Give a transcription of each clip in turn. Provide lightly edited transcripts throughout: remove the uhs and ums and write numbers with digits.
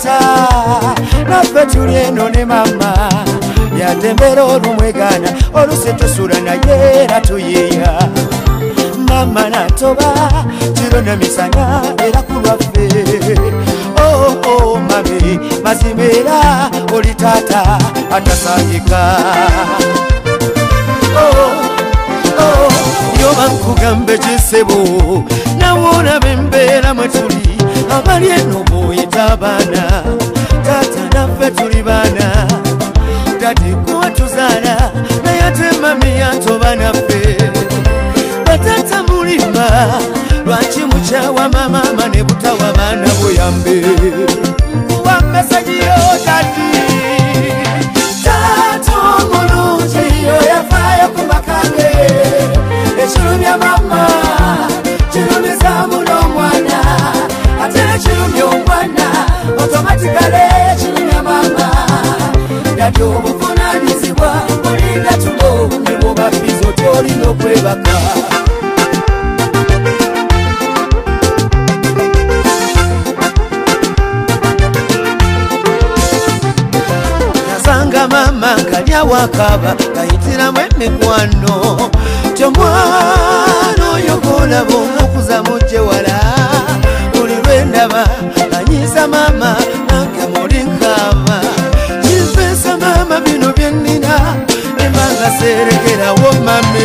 tata naffe tuli eno ne mama yatembera olumwegana olusetusula naye era tuyiya mama natoba kiro ne misana era ku lwaffe oh mami mazima era oli tata atasangika yoba nkugambe kisebo nawona bembeera mwe tuli abali eno buyita abaana tata naffe tuli baana dadi kuwa tuzaala naye ate mami yatoba naffe batata mulima lwaki mukyawa mamama ne butawa baana buyambe nkuwa mesajiyo dadi tata omulungi oyafaayo ku bakange ekirumya mama kirumiza muno omwana ate ekirumya omwana otomatikale ekirumya mama dadi obuvunanyizibwa olinga tulo ne bwobafizo tolina okwebaka nasanga mama ngalya wakaba gayitiramu emikwano kyomwana oyo golaba omukuza mujje wala buli lwendaba anyiza mama nange muli nkaba kinfeesa mama bino byennina embanga serekerawo mami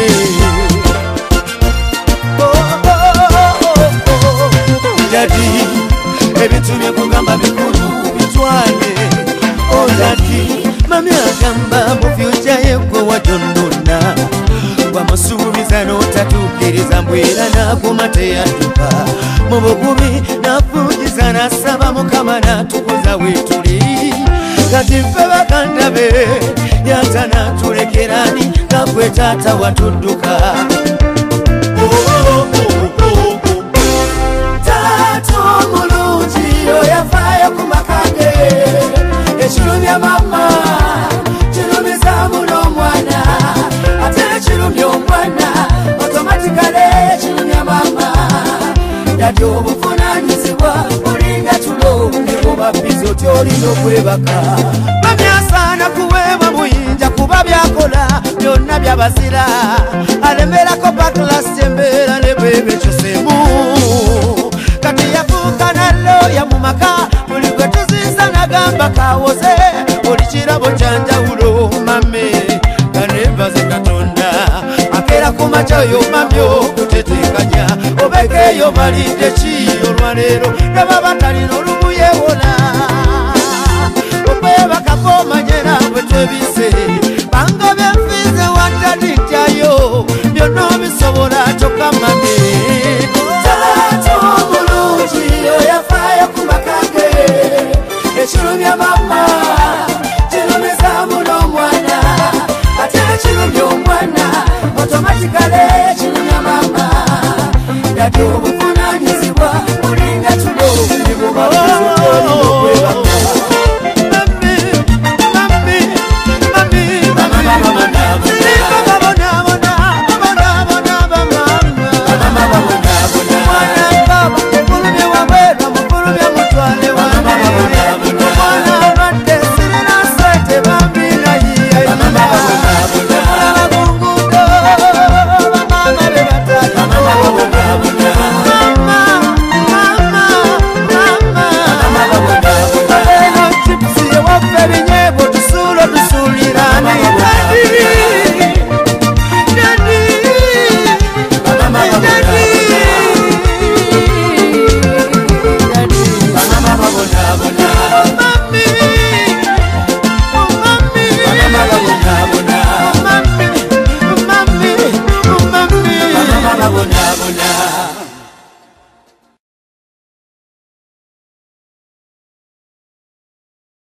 dadi ebintu byekugamba bikulu bitwale dadi mami agamba mu fyuca yegwe wadonnonna wamusuubiza n'otatukiriza mbwera n'aguma teyadduka mu bugubi n'afuugiza n'asaba mukama n'atukuza wetuli kati ffe baganda be yata n'atulekerani ngagwe taata watudduka taata omulungi oyafaayo ku makange ekirumya mama kirumiza muno omwana ate ekirumya omwana otomatikale ekirumya mama dadi obuvunanyizibwa olinga tulo ne bwobafizo tyolina okwebaka mamyasaana kuweebwa muyinja kuba byakola byonna byabazira alemerako baklasi embeera ne bwebekyosemu kati yafuuka naloya mu maka buli gwe tuziza nagamba kawoze oli kirabo kyanjawulo mame kanebaze katonda akeera ku makyayo mamyo kutetekanya obekeeyo balidde ki olwaleero naba batalina olubuyewola okwebakako omanyera bwe twebise banga byenfize waddadi ntyayo